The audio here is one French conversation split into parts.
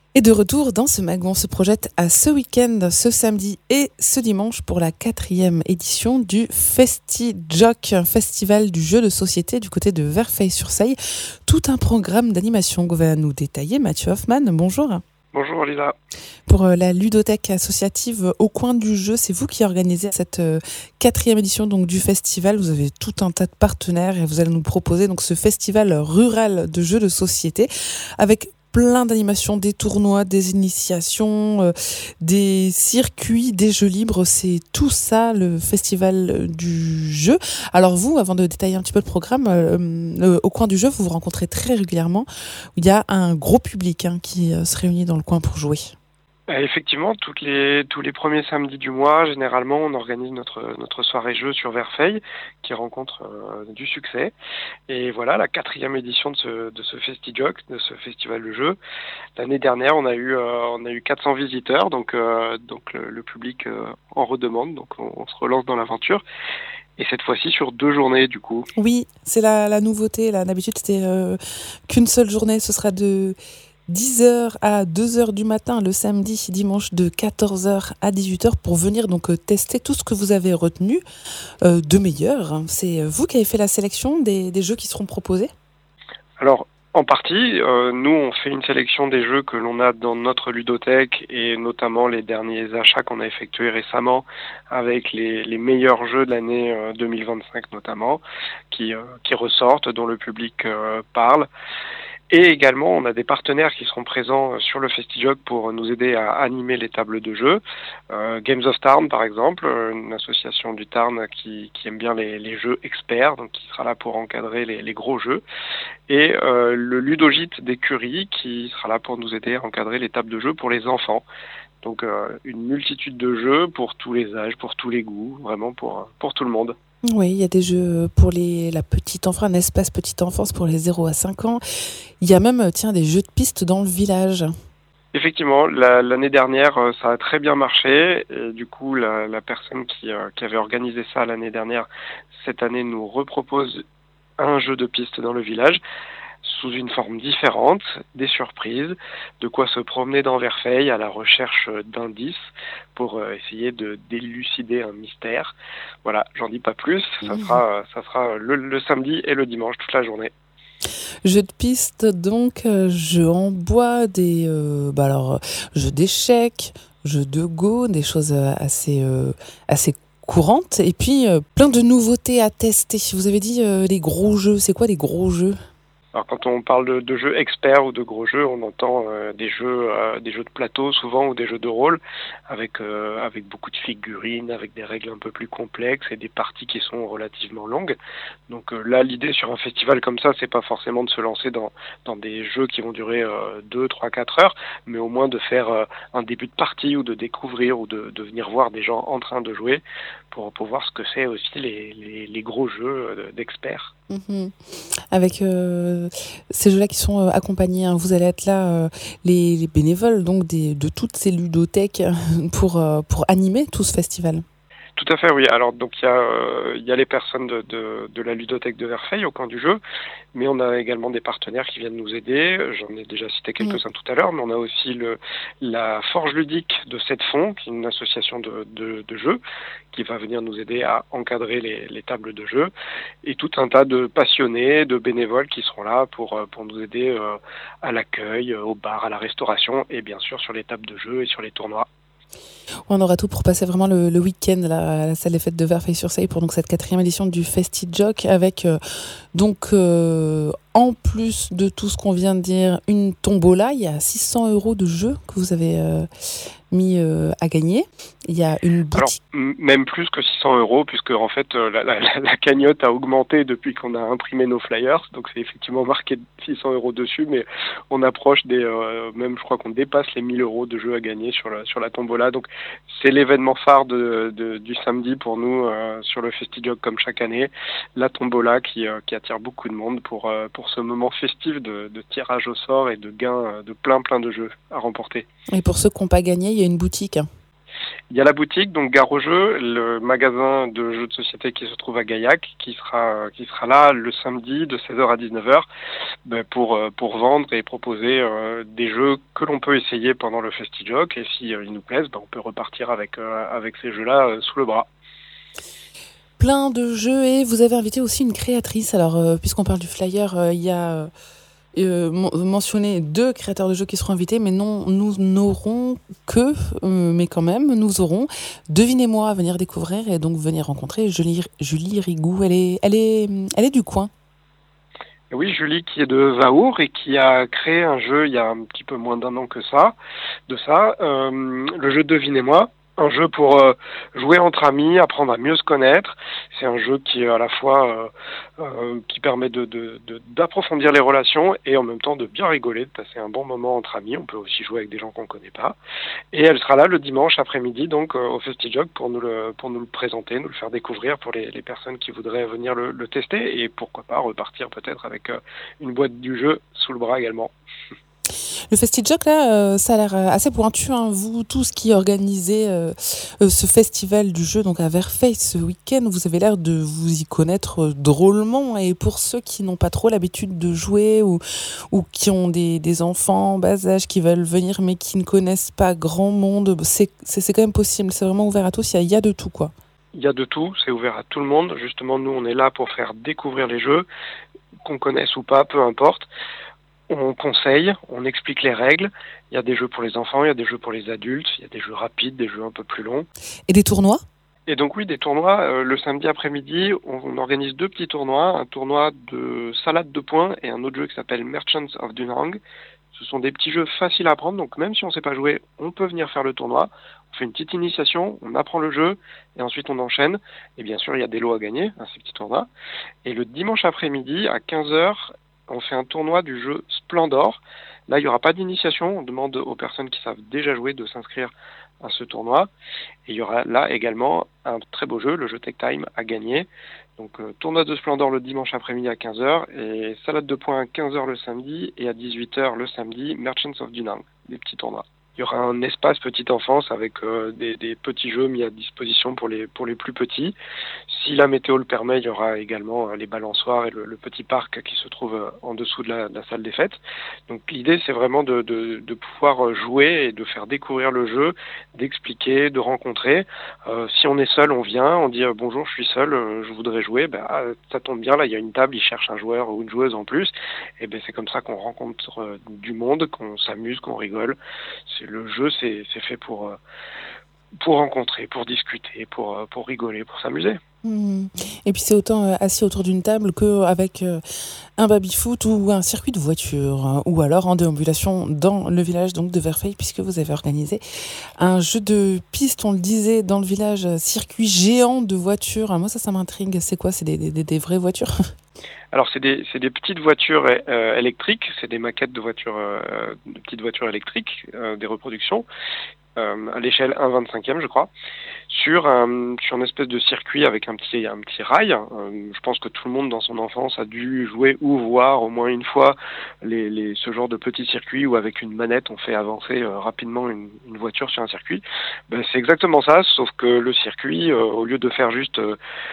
Et de retour dans ce mag, on se projette à ce week-end, ce samedi et ce dimanche pour la 4e édition du FestiJoc, un festival du jeu de société du côté de Verfeil-sur-Seille. Tout un programme d'animation que va nous détailler Mathieu Hoffman. Bonjour. Bonjour Lisa. Pour la ludothèque associative Au Coin du Jeu, c'est vous qui organisez cette 4e édition donc, du festival. Vous avez tout un tas de partenaires et vous allez nous proposer donc, ce festival rural de jeux de société avec plein d'animations, des tournois, des initiations, des circuits, des jeux libres. C'est tout ça, le festival du jeu. Alors vous, avant de détailler un petit peu le programme, Au Coin du Jeu, vous vous rencontrez très régulièrement. Il y a un gros public qui se réunit dans le coin pour jouer. Effectivement, tous les premiers samedis du mois, généralement, on organise notre soirée jeu sur Verfeil, qui rencontre du succès. Et voilà, la 4e édition de ce FestiJoc, de ce festival de jeu. L'année dernière, on a eu 400 visiteurs, donc le public en redemande, donc on se relance dans l'aventure. Et cette fois-ci sur 2 journées, du coup. Oui, c'est la nouveauté. Là. D'habitude, c'était qu'une seule journée. Ce sera de 10h à 2h du matin le samedi, dimanche de 14h à 18h pour venir donc tester tout ce que vous avez retenu de meilleur. C'est vous qui avez fait la sélection des jeux qui seront proposés ? Alors, en partie, nous on fait une sélection des jeux que l'on a dans notre ludothèque et notamment les derniers achats qu'on a effectués récemment avec les meilleurs jeux de l'année 2025 notamment, qui ressortent, dont le public parle. Et également, on a des partenaires qui seront présents sur le FestiJoc pour nous aider à animer les tables de jeu. Games of Tarn, par exemple, une association du Tarn qui aime bien les jeux experts, donc qui sera là pour encadrer les gros jeux. Et le Ludogite d'écurie qui sera là pour nous aider à encadrer les tables de jeu pour les enfants. Donc une multitude de jeux pour tous les âges, pour tous les goûts, vraiment pour tout le monde. Oui, il y a des jeux pour la petite enfance, un espace petite enfance pour les 0 à 5 ans. Il y a même, des jeux de piste dans le village. Effectivement, l'année dernière, ça a très bien marché. Et du coup, la personne qui avait organisé ça l'année dernière, cette année, nous repropose un jeu de piste dans le village, sous une forme différente, des surprises, de quoi se promener dans Verfeil à la recherche d'indices pour essayer de d'élucider un mystère. Voilà, j'en dis pas plus, ça sera le samedi et le dimanche toute la journée. Jeux de piste, donc, jeux en bois, jeux d'échecs, jeux de Go, des choses assez courantes. Et puis, plein de nouveautés à tester. Vous avez dit les gros jeux. C'est quoi les gros jeux ? Alors quand on parle de jeux experts ou de gros jeux, on entend des jeux de plateau souvent ou des jeux de rôle avec beaucoup de figurines, avec des règles un peu plus complexes et des parties qui sont relativement longues. Donc là, l'idée sur un festival comme ça, c'est pas forcément de se lancer dans des jeux qui vont durer 2, 3, 4 heures, mais au moins de faire un début de partie ou de découvrir ou de venir voir des gens en train de jouer pour voir ce que c'est aussi les gros jeux d'experts. Mmh. Avec ces jeux-là qui sont accompagnés, vous allez être là, les bénévoles donc de toutes ces ludothèques pour animer tout ce festival. Tout à fait, oui. Alors donc il y a les personnes de la ludothèque de Verfeil au coin du jeu, mais on a également des partenaires qui viennent nous aider. J'en ai déjà cité quelques-uns tout à l'heure, mais on a aussi la Forge ludique de Sept-Fonds, qui est une association de jeux, qui va venir nous aider à encadrer les tables de jeu, et tout un tas de passionnés, de bénévoles qui seront là pour nous aider à l'accueil, au bar, à la restauration, et bien sûr sur les tables de jeu et sur les tournois. On aura tout pour passer vraiment le week-end à la salle des fêtes de Verfeil-sur-Seille pour donc cette 4e édition du FestiJoc avec en plus de tout ce qu'on vient de dire, une tombola. Il y a 600 € de jeux que vous avez mis à gagner. Il y a une boutique. Alors, même plus que 600 €, puisque en fait, la cagnotte a augmenté depuis qu'on a imprimé nos flyers. Donc, c'est effectivement marqué 600 € dessus, mais on approche même je crois qu'on dépasse les 1000 € de jeux à gagner sur la tombola. Donc, c'est l'événement phare du samedi pour nous sur le FestiJoc comme chaque année. La tombola qui attire beaucoup de monde pour ce moment festif de tirage au sort et de gain de plein de jeux à remporter. Et pour ceux qui n'ont pas gagné, il y a une boutique. Il y a la boutique, donc Gare aux Jeux, le magasin de jeux de société qui se trouve à Gaillac, qui sera là le samedi de 16h à 19h pour vendre et proposer des jeux que l'on peut essayer pendant le FestiJoc. Et si ils nous plaisent, on peut repartir avec ces jeux-là sous le bras. Plein de jeux, et vous avez invité aussi une créatrice. Alors, puisqu'on parle du flyer, il y a mentionné 2 créateurs de jeux qui seront invités, mais non, nous n'aurons que, mais quand même, nous aurons Devinez-moi à venir découvrir et donc venir rencontrer Julie Rigou. Elle est du coin. Oui, Julie qui est de Vaour et qui a créé un jeu il y a un petit peu moins d'1 an le jeu Devinez-moi. Un jeu pour jouer entre amis, apprendre à mieux se connaître. C'est un jeu qui est à la fois qui permet d'approfondir les relations et en même temps de bien rigoler, de passer un bon moment entre amis. On peut aussi jouer avec des gens qu'on ne connaît pas. Et elle sera là le dimanche après-midi, donc au FestiJoc, pour nous le présenter, nous le faire découvrir pour les personnes qui voudraient venir le tester et pourquoi pas repartir peut-être avec une boîte du jeu sous le bras également. Le FestiJoc, là, ça a l'air assez pointu, hein. Vous, tous qui organisez ce festival du jeu donc à Verfeil ce week-end, vous avez l'air de vous y connaître drôlement. Et pour ceux qui n'ont pas trop l'habitude de jouer ou qui ont des enfants en bas âge qui veulent venir mais qui ne connaissent pas grand monde, c'est quand même possible. C'est vraiment ouvert à tous. Il y a de tout, quoi. Il y a de tout. C'est ouvert à tout le monde. Justement, nous, on est là pour faire découvrir les jeux, qu'on connaisse ou pas, peu importe. On conseille, on explique les règles. Il y a des jeux pour les enfants, il y a des jeux pour les adultes, il y a des jeux rapides, des jeux un peu plus longs. Et des tournois ? Et donc oui, des tournois. Le samedi après-midi, on organise 2 petits tournois. Un tournoi de salade de points et un autre jeu qui s'appelle Merchants of Dunhuang. Ce sont des petits jeux faciles à apprendre, donc même si on ne sait pas jouer, on peut venir faire le tournoi. On fait une petite initiation, on apprend le jeu et ensuite on enchaîne. Et bien sûr, il y a des lots à gagner à ces petits tournois. Et le dimanche après-midi, à 15h, on fait un tournoi du jeu Splendor. Là, il n'y aura pas d'initiation. On demande aux personnes qui savent déjà jouer de s'inscrire à ce tournoi. Et il y aura là également un très beau jeu, le jeu Tech Time, à gagner. Donc, tournoi de Splendor le dimanche après-midi à 15h et salade de points à 15h le samedi et à 18h le samedi, Merchants of Dunhuang, des petits tournois. Il y aura un espace petite enfance avec des petits jeux mis à disposition pour les plus petits. Si la météo le permet, il y aura également les balançoires et le petit parc qui se trouve en dessous de la salle des fêtes. Donc l'idée, c'est vraiment de pouvoir jouer et de faire découvrir le jeu, d'expliquer, de rencontrer. Si on est seul, on vient, on dit bonjour, je suis seul, je voudrais jouer. Ça tombe bien, là il y a une table, ils cherchent un joueur ou une joueuse en plus. Et c'est comme ça qu'on rencontre du monde, qu'on s'amuse, qu'on rigole. Le jeu, c'est fait pour rencontrer, pour discuter, pour rigoler, pour s'amuser. Et puis c'est autant assis autour d'une table qu'avec un baby-foot ou un circuit de voiture, hein, ou alors en déambulation dans le village donc de Verfeil, puisque vous avez organisé un jeu de piste, on le disait, dans le village, circuit géant de voitures. Moi ça m'intrigue. C'est quoi ? C'est des vraies voitures ? Alors c'est des petites voitures électriques, c'est des maquettes de voitures, de petites voitures électriques, des reproductions à l'échelle 1/25e je crois, sur une espèce de circuit avec un petit rail. Je pense que tout le monde dans son enfance a dû jouer ou voir au moins une fois ce genre de petit circuit où avec une manette on fait avancer rapidement une voiture sur un circuit. C'est exactement ça, sauf que le circuit, au lieu de faire juste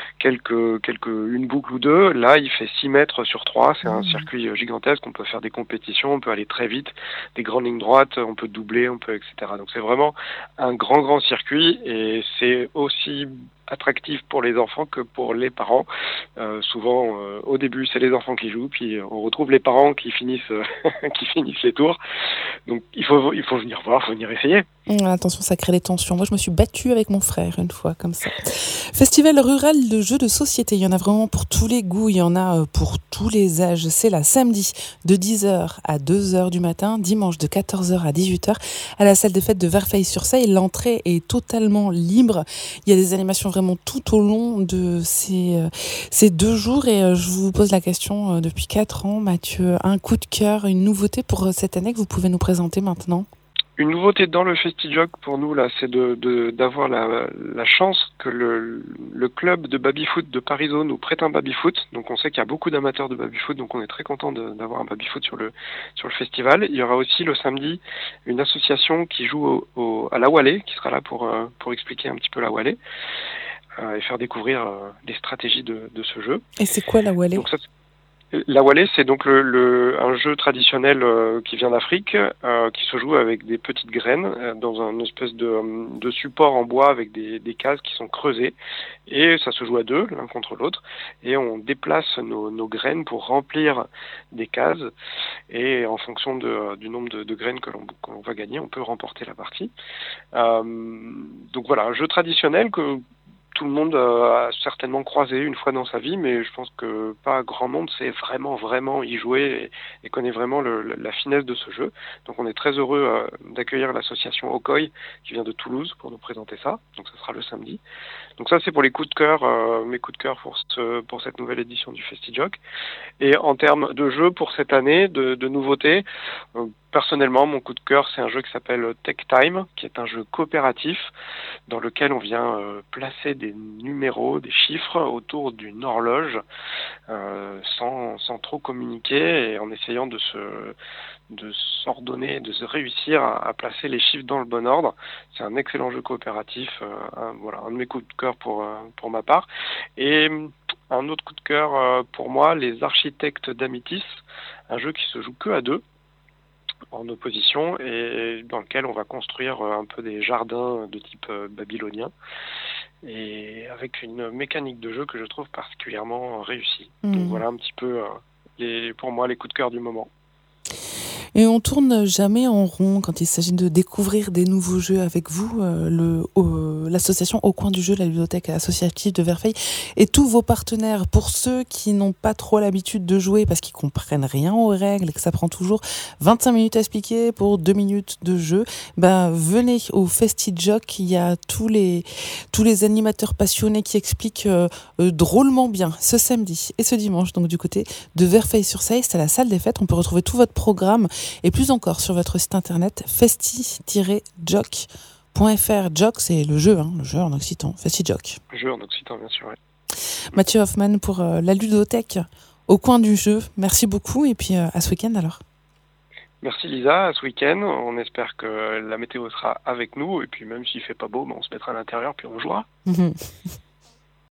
une boucle ou deux, là il fait 6 mètres sur 3, c'est un circuit gigantesque, on peut faire des compétitions, on peut aller très vite, des grandes lignes droites, on peut doubler, etc. Donc c'est vraiment un grand circuit et c'est aussi attractif pour les enfants que pour les parents. Souvent, au début, c'est les enfants qui jouent, puis on retrouve les parents qui finissent les tours. Donc il faut venir voir, il faut venir essayer. Attention, ça crée des tensions. Moi, je me suis battue avec mon frère une fois, comme ça. Festival rural de jeux de société. Il y en a vraiment pour tous les goûts. Il y en a pour tous les âges. C'est là, samedi, de 10h à 2h du matin. Dimanche, de 14h à 18h, à la salle des fêtes de Verfeil-sur-Seille. L'entrée est totalement libre. Il y a des animations vraiment tout au long de ces 2 jours. Et je vous pose la question depuis 4 ans, Mathieu. Un coup de cœur, une nouveauté pour cette année que vous pouvez nous présenter maintenant ? Une nouveauté dans le FestiJog pour nous là, c'est d'avoir la chance que le club de baby-foot de Parisot nous prête un baby-foot. Donc on sait qu'il y a beaucoup d'amateurs de baby-foot, donc on est très content d'avoir un baby-foot sur le festival. Il y aura aussi le samedi une association qui joue à la Wallet, qui sera là pour expliquer un petit peu la Wallet et faire découvrir les stratégies de ce jeu. Et c'est quoi la Wallet? Donc ça, la Wallet, c'est donc un jeu traditionnel qui vient d'Afrique, qui se joue avec des petites graines dans un espèce de support en bois avec des cases qui sont creusées. Et ça se joue à deux, l'un contre l'autre. Et on déplace nos graines pour remplir des cases. Et en fonction du nombre de graines que l'on va gagner, on peut remporter la partie. Donc voilà, un jeu traditionnel que tout le monde a certainement croisé une fois dans sa vie, mais je pense que pas grand monde sait vraiment y jouer et connaît vraiment la finesse de ce jeu. Donc on est très heureux d'accueillir l'association Okoy qui vient de Toulouse pour nous présenter ça. Donc ça sera le samedi. Donc ça c'est pour les coups de cœur, mes coups de cœur pour cette nouvelle édition du FestiJog. Et en termes de jeux pour cette année, de nouveautés, personnellement, mon coup de cœur, c'est un jeu qui s'appelle Tech Time, qui est un jeu coopératif dans lequel on vient placer des numéros, des chiffres autour d'une horloge sans trop communiquer et en essayant de s'ordonner, de se réussir à placer les chiffres dans le bon ordre. C'est un excellent jeu coopératif, un de mes coups de cœur pour ma part. Et un autre coup de cœur pour moi, les Architectes d'Amitis, un jeu qui se joue que à deux, en opposition, et dans lequel on va construire un peu des jardins de type babylonien, et avec une mécanique de jeu que je trouve particulièrement réussie. Donc voilà un petit peu pour moi les coups de cœur du moment. Et on tourne jamais en rond quand il s'agit de découvrir des nouveaux jeux avec vous, l'association Au Coin du Jeu, la ludothèque associative de Verfeil, et tous vos partenaires. Pour ceux qui n'ont pas trop l'habitude de jouer parce qu'ils comprennent rien aux règles et que ça prend toujours 25 minutes à expliquer pour 2 minutes de jeu, venez au FestiJog. Il y a tous les animateurs passionnés qui expliquent drôlement bien ce samedi et ce dimanche, donc du côté de Verfeil-sur-Seille. C'est à la salle des fêtes. On peut retrouver tout votre programme et plus encore sur votre site internet festi-joc.fr. Joc, c'est le jeu en occitan, FestiJog. Le jeu en occitan, bien sûr, oui. Mathieu Hoffman pour la ludothèque Au Coin du Jeu. Merci beaucoup et puis à ce week-end alors. Merci Lisa, à ce week-end. On espère que la météo sera avec nous et puis même s'il fait pas beau, on se mettra à l'intérieur puis on jouera.